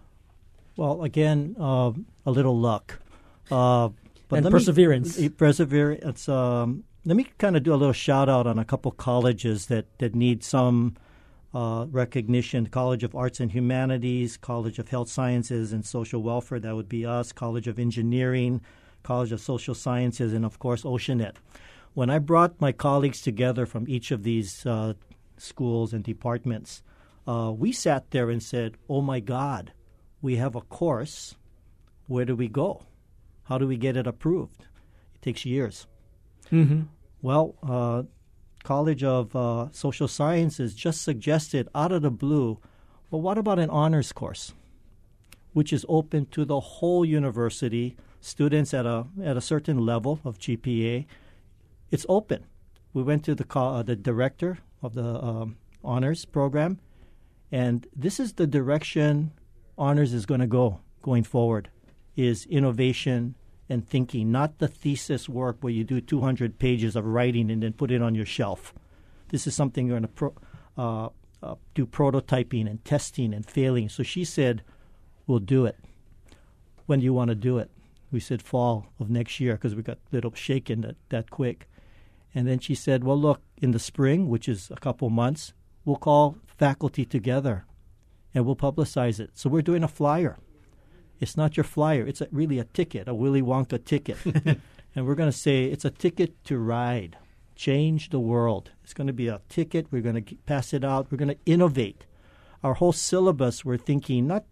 Well, again, uh, a little luck. Uh, but and let perseverance. Me, perseverance. Um, Let me kind of do a little shout-out on a couple colleges that, that need some uh, recognition. College of Arts and Humanities, College of Health Sciences and Social Welfare, that would be us, College of Engineering, College of Social Sciences, and, of course, Oceanet. When I brought my colleagues together from each of these uh, schools and departments, uh, we sat there and said, oh, my God, we have a course. Where do we go? How do we get it approved? It takes years. Mm-hmm. Well, uh, College of uh, Social Sciences just suggested out of the blue, well, what about an honors course, which is open to the whole university, students at a at a certain level of G P A. It's open. We went to the co- uh, the director of the um, honors program, and this is the direction honors is going to go going forward, is innovation and thinking, not the thesis work where you do two hundred pages of writing and then put it on your shelf. This is something you're going to pro, uh, uh, do prototyping and testing and failing. So she said, we'll do it. When do you want to do it? We said fall of next year because we got a little shaken that, that quick. And then she said, well, look, in the spring, which is a couple months, we'll call faculty together and we'll publicize it. So we're doing a flyer. It's not your flyer. It's a, really a ticket, a Willy Wonka ticket. And we're going to say it's a ticket to ride, change the world. It's going to be a ticket. We're going to pass it out. We're going to innovate. Our whole syllabus, we're thinking not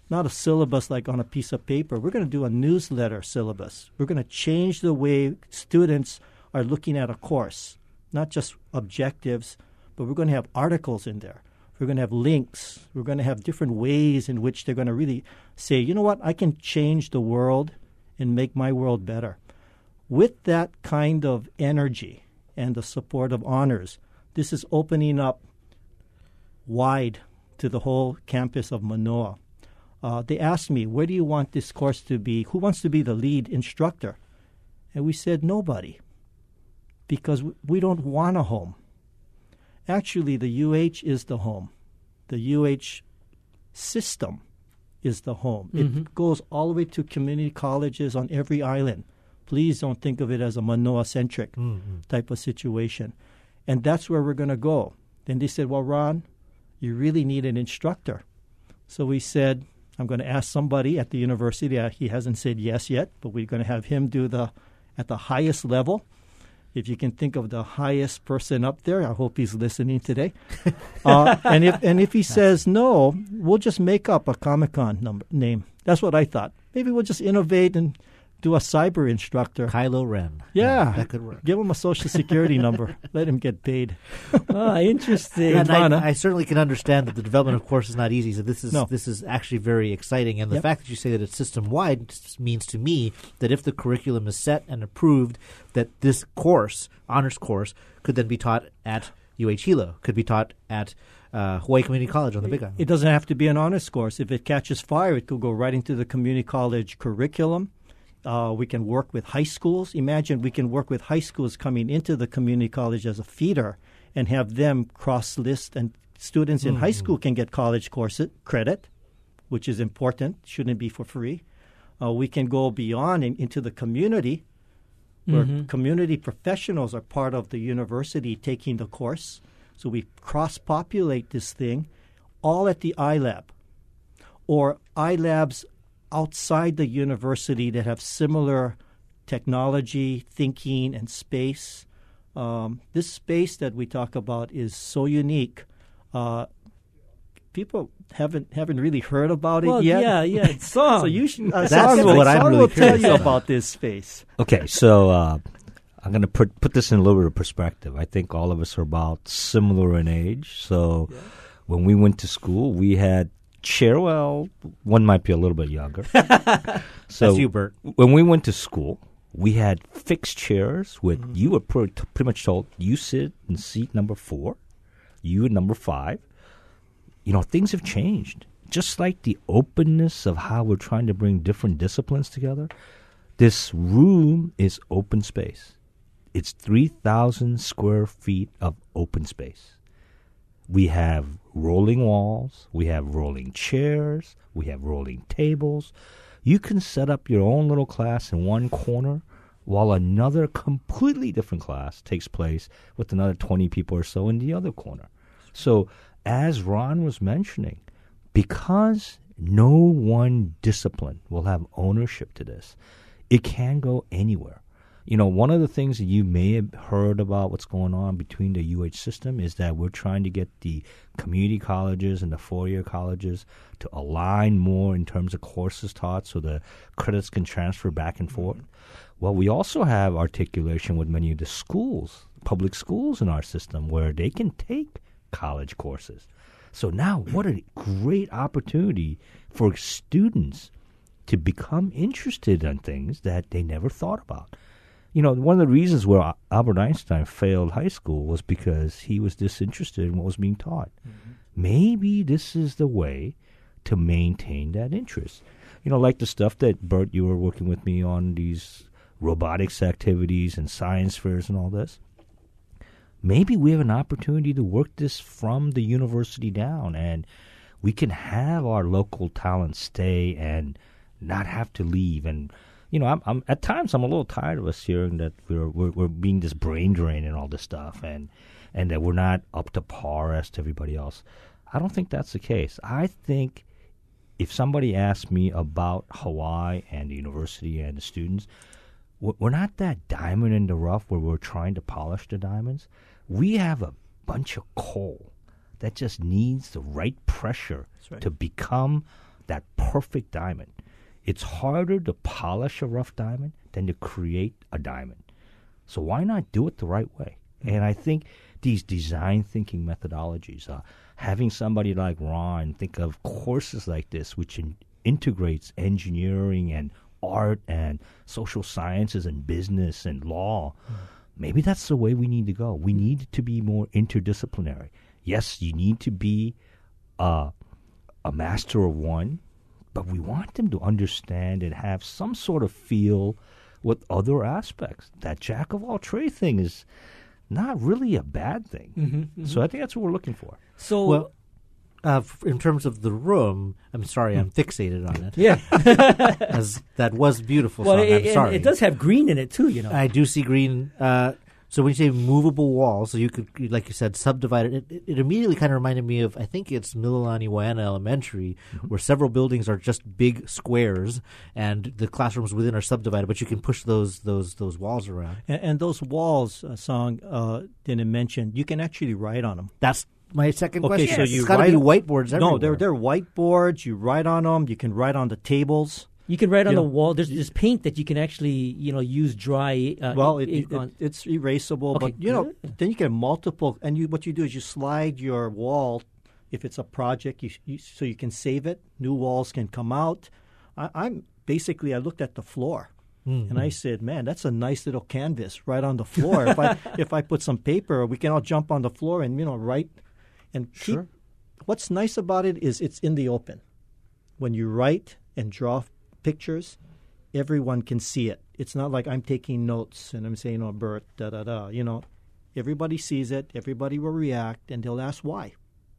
not a syllabus like on a piece of paper. We're going to do a newsletter syllabus. We're going to change the way students are looking at a course, not just objectives, but we're going to have articles in there. We're going to have links. We're going to have different ways in which they're going to really say, you know what, I can change the world and make my world better. With that kind of energy and the support of honors, this is opening up wide to the whole campus of Manoa. Uh, they asked me, where do you want this course to be? Who wants to be the lead instructor? And we said, nobody, because w- we don't want a home. Actually, the U H is the home. The U H system is the home. Mm-hmm. It goes all the way to community colleges on every island. Please don't think of it as a Manoa-centric mm-hmm. type of situation. And that's where we're going to go. Then they said, well, Ron, you really need an instructor. So we said, I'm going to ask somebody at the university. Uh, he hasn't said yes yet, but we're going to have him do the at the highest level. If you can think of the highest person up there, I hope he's listening today. uh, and if and if he says no, we'll just make up a Comic-Con number, name. That's what I thought. Maybe we'll just innovate and do a cyber instructor. Kylo Ren. Yeah. yeah that could work. Give him a social security number. Let him get paid. Oh, interesting. And I, I certainly can understand that the development of course is not easy. So this is no. this is actually very exciting. And the yep. fact that you say that it's system-wide means to me that if the curriculum is set and approved, that this course, honors course, could then be taught at U H Hilo, could be taught at uh, Hawaii Community College on the Big Island. It doesn't have to be an honors course. If it catches fire, it could go right into the community college curriculum. Uh, we can work with high schools. Imagine we can work with high schools coming into the community college as a feeder and have them cross-list, and students in mm-hmm. high school can get college course credit, which is important, shouldn't be for free. Uh, we can go beyond and into the community where mm-hmm. community professionals are part of the university taking the course. So we cross-populate this thing all at the iLab or iLabs outside the university that have similar technology, thinking, and space. Um, this space that we talk about is so unique. Uh, people haven't haven't really heard about well, it yet. Yeah, yeah. Song. So you should. Uh, That's Song what will, I'm Song really will curious tell you about. about this space. Okay, so uh, I'm going to put put this in a little bit of perspective. I think all of us are about similar in age. So yeah. when we went to school, we had chair. Well, one might be a little bit younger. So that's you, Bert. When we went to school, we had fixed chairs with Mm-hmm. you were pretty, pretty much told you sit in seat number four, you in number five. You know, things have changed. Just like the openness of how we're trying to bring different disciplines together, this room is open space. It's three thousand square feet of open space. We have rolling walls. We have rolling chairs. We have rolling tables. You can set up your own little class in one corner while another completely different class takes place with another twenty people or so in the other corner. So as Ron was mentioning, because no one discipline will have ownership to this, it can go anywhere. You know, one of the things that you may have heard about what's going on between the U H system is that we're trying to get the community colleges and the four-year colleges to align more in terms of courses taught so the credits can transfer back and forth. Mm-hmm. Well, we also have articulation with many of the schools, public schools in our system, where they can take college courses. So now what a great opportunity for students to become interested in things that they never thought about. You know, one of the reasons where Albert Einstein failed high school was because he was disinterested in what was being taught. Mm-hmm. Maybe this is the way to maintain that interest. You know, like the stuff that, Bert, you were working with me on, these robotics activities and science fairs and all this. Maybe we have an opportunity to work this from the university down, and we can have our local talent stay and not have to leave. And you know, I'm, I'm at times I'm a little tired of us hearing that we're, we're we're being this brain drain and all this stuff, and and that we're not up to par as to everybody else. I don't think that's the case. I think if somebody asked me about Hawaii and the university and the students, we're not that diamond in the rough where we're trying to polish the diamonds. We have a bunch of coal that just needs the right pressure right. to become that perfect diamond. It's harder to polish a rough diamond than to create a diamond. So why not do it the right way? And I think these design thinking methodologies, uh, having somebody like Ron think of courses like this, which in, integrates engineering and art and social sciences and business and law, mm. maybe that's the way we need to go. We need to be more interdisciplinary. Yes, you need to be uh, a master of one, but we want them to understand and have some sort of feel with other aspects. That jack of all trade thing is not really a bad thing. Mm-hmm, mm-hmm. So I think that's what we're looking for. So, well, uh, f- in terms of the room, I'm sorry, I'm fixated on it. Yeah, as that was beautiful. Well, song. it, I'm sorry. it does have green in it too. You know, I do see green. Uh, so when you say movable walls, so you could, like you said, subdivide it. It, it immediately kind of reminded me of, I think it's Mililani Waiana Elementary, mm-hmm. where several buildings are just big squares, and the classrooms within are subdivided. But you can push those those those walls around. And, and those walls, uh, Song uh, didn't mention, you can actually write on them. That's my second okay, question. So yes. you it's got to be whiteboards everywhere. No, they're they're whiteboards. You write on them. You can write on the tables. You can write on you the know, wall. There's this paint that you can actually, you know, use dry. Uh, well, it, it, it, it, it's erasable, okay, but you know, then you get multiple. And you, what you do is you slide your wall. If it's a project, you, you so you can save it. New walls can come out. I, I'm basically I looked at the floor, mm-hmm. and I said, "Man, that's a nice little canvas right on the floor. if I if I put some paper, we can all jump on the floor and you know write and sure." Keep, what's nice about it is it's in the open. When you write and draw pictures, everyone can see it. It's not like I'm taking notes and I'm saying, oh, Bert, da, da, da. You know, everybody sees it, everybody will react, and they'll ask why.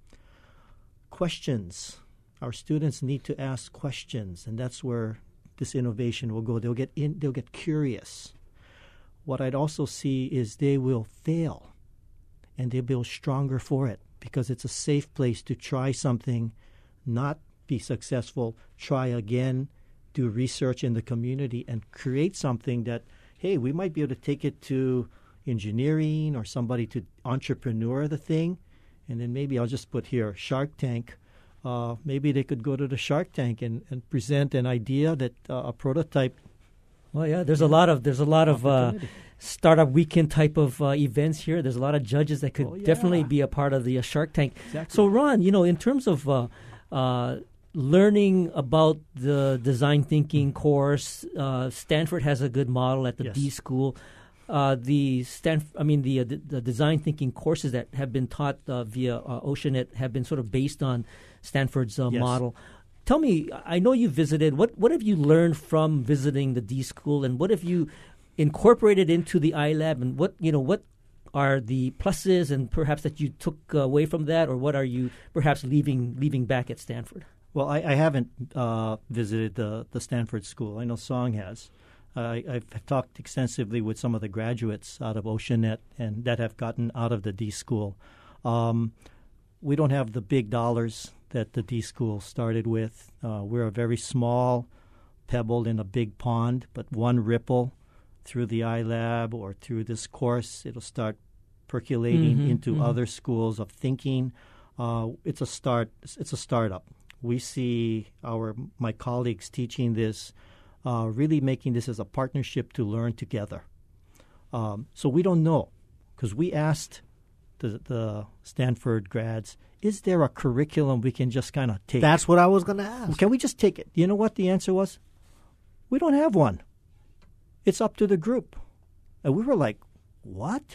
Questions. Our students need to ask questions, and that's where this innovation will go. They'll get in, they'll get curious. What I'd also see is they will fail, and they'll be stronger for it because it's a safe place to try something, not be successful, try again, do research in the community and create something that, hey, we might be able to take it to engineering or somebody to entrepreneur the thing. And then maybe I'll just put here Shark Tank. Uh, maybe they could go to the Shark Tank and, and present an idea that uh, a prototype. Well, yeah, there's yeah. a lot of there's a lot of uh, startup weekend type of uh, events here. There's a lot of judges that could oh, yeah. definitely be a part of the uh, Shark Tank. Exactly. So, Ron, you know, in terms of uh, uh, learning about the design thinking course, uh, Stanford has a good model at the yes. D School. Uh, the Stanf- I mean the, uh, the the design thinking courses that have been taught uh, via uh, Oceanet have been sort of based on Stanford's uh, yes. model. Tell me, I know you visited. What what have you learned from visiting the D School, and what have you incorporated into the iLab, and what you know what are the pluses and perhaps that you took away from that, or what are you perhaps leaving leaving back at Stanford? Well, I, I haven't uh, visited the, the Stanford School. I know Song has. Uh, I've talked extensively with some of the graduates out of Oceanet and that have gotten out of the D School. Um, we don't have the big dollars that the D School started with. Uh, we're a very small pebble in a big pond, but one ripple through the iLab or through this course, it'll start percolating mm-hmm, into mm-hmm. other schools of thinking. Uh, it's a start. It's a startup. We see our my colleagues teaching this, uh, really making this as a partnership to learn together. Um, so we don't know, because we asked the, the Stanford grads, is there a curriculum we can just kind of take? That's what I was going to ask. Can we just take it? You know what the answer was? We don't have one. It's up to the group. And we were like, what?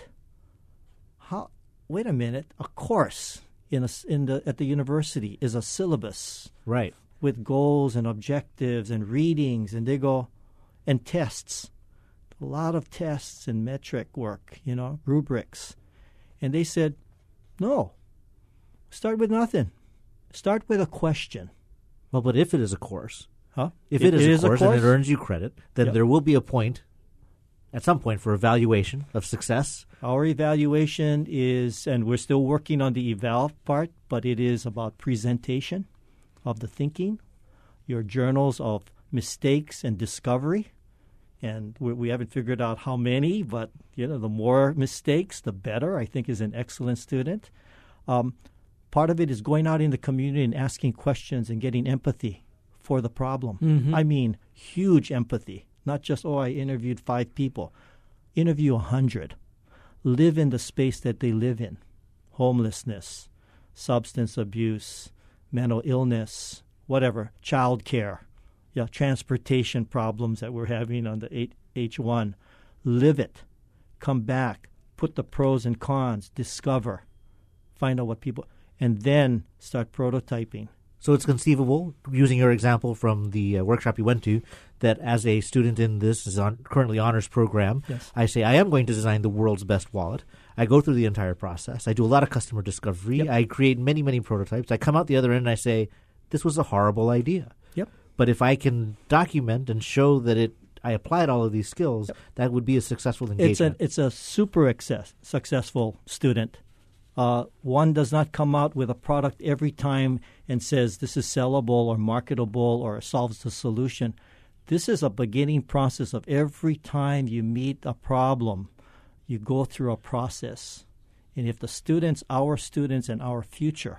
How? Wait a minute, a course in a, in the at the university is a syllabus, right, with goals and objectives and readings, and they go and tests, a lot of tests and metric work, you know, rubrics, and they said, no, start with nothing, start with a question. Well, but if it is a course, huh? If it, it, is, is a course, a course and it earns you credit, then yep. there will be a point at some point for evaluation of success. Our evaluation is, and we're still working on the eval part, but it is about presentation of the thinking, your journals of mistakes and discovery. And we, we haven't figured out how many, but you know, the more mistakes, the better, I think, is an excellent student. Um, part of it is going out in the community and asking questions and getting empathy for the problem. Mhm. I mean, huge empathy. Not just, oh, I interviewed five people. Interview a hundred. Live in the space that they live in. Homelessness, substance abuse, mental illness, whatever, child care, yeah, transportation problems that we're having on the H one. Live it. Come back. Put the pros and cons. Discover. Find out what people... And then start prototyping. So it's conceivable, using your example from the uh, workshop you went to, that as a student in this is on, currently honors program, yes. I say I am going to design the world's best wallet. I go through the entire process. I do a lot of customer discovery. Yep. I create many, many prototypes. I come out the other end and I say, this was a horrible idea. Yep. But if I can document and show that it, I applied all of these skills, yep. that would be a successful engagement. It's a, it's a super access, successful student. Uh, one does not come out with a product every time and says this is sellable or marketable or solves the solution. This is a beginning process of every time you meet a problem, you go through a process. And if the students, our students and our future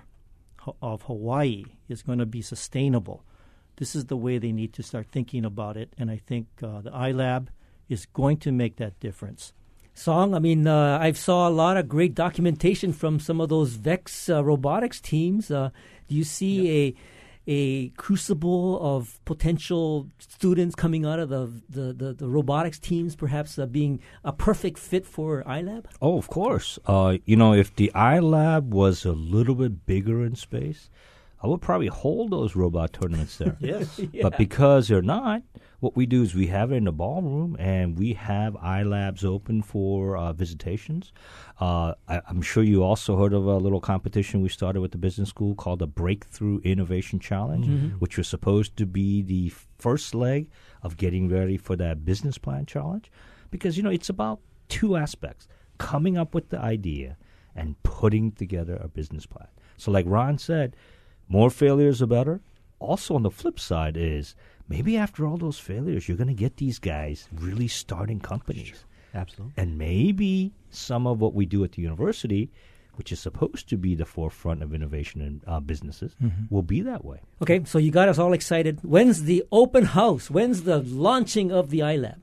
of Hawaii is going to be sustainable, this is the way they need to start thinking about it. And I think uh, the iLab is going to make that difference. Song, I mean, uh, I saw a lot of great documentation from some of those VEX uh, robotics teams. Uh, do you see yep. a a crucible of potential students coming out of the the, the, the robotics teams, perhaps uh, being a perfect fit for iLab? Oh, of course. Uh, you know, if the iLab was a little bit bigger in space, I would probably hold those robot tournaments there. Yes. Yeah. But because they're not, what we do is we have it in the ballroom, and we have iLabs open for uh, visitations. Uh, I, I'm sure you also heard of a little competition we started with the business school called the Breakthrough Innovation Challenge, Mm-hmm. which was supposed to be the first leg of getting ready for that business plan challenge. Because, you know, it's about two aspects, coming up with the idea and putting together a business plan. So like Ron said, more failures are better. Also, on the flip side is maybe after all those failures, you're going to get these guys really starting companies. Sure. Absolutely. And maybe some of what we do at the university, which is supposed to be the forefront of innovation in uh, businesses, mm-hmm. will be that way. Okay, so you got us all excited. When's the open house? When's the launching of the iLab?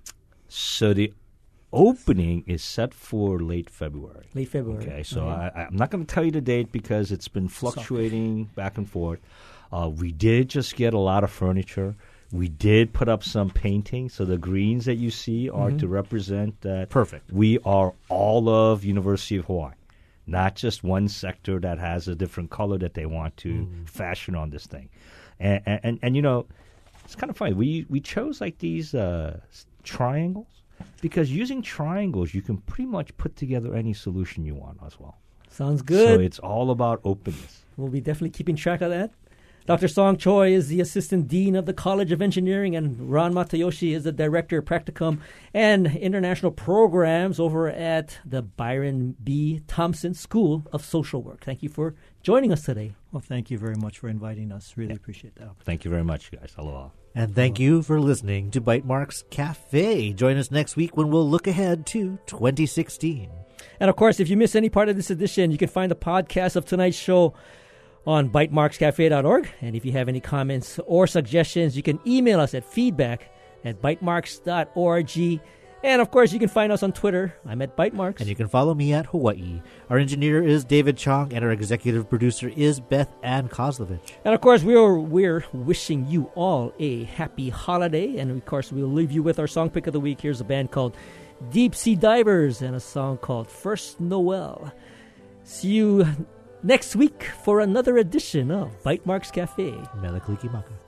So the opening is set for late February. Late February. Okay, so right. I, I'm not going to tell you the date because it's been fluctuating back and forth. Uh, we did just get a lot of furniture. We did put up some painting, so the greens that you see are mm-hmm. to represent that perfect. We are all of University of Hawaii, not just one sector that has a different color that they want to mm. fashion on this thing. And, and, and, and, you know, it's kind of funny. We, we chose like these uh, triangles because using triangles, you can pretty much put together any solution you want as well. Sounds good. So it's all about openness. We'll be definitely keeping track of that. Doctor Song Choi is the Assistant Dean of the College of Engineering, and Ron Matayoshi is the Director of Practicum and International Programs over at the Byron B. Thompson School of Social Work. Thank you for joining us today. Well, thank you very much for inviting us. Really yeah. appreciate that. Thank you very much, guys. Aloha. And thank you for listening to Bytemarks Cafe. Join us next week when we'll look ahead to twenty sixteen. And, of course, if you miss any part of this edition, you can find the podcast of tonight's show on bytemarks cafe dot org. And if you have any comments or suggestions, you can email us at feedback at bytemarks dot org. And, of course, you can find us on Twitter. I'm at Bytemarks. And you can follow me at Hawaii. Our engineer is David Chong, and our executive producer is Beth Ann Kozlovich. And, of course, we're, we're wishing you all a happy holiday. And, of course, we'll leave you with our song pick of the week. Here's a band called Deep Sea Divers and a song called First Noel. See you next week for another edition of Bytemarks Cafe. Mele Kalikimaka.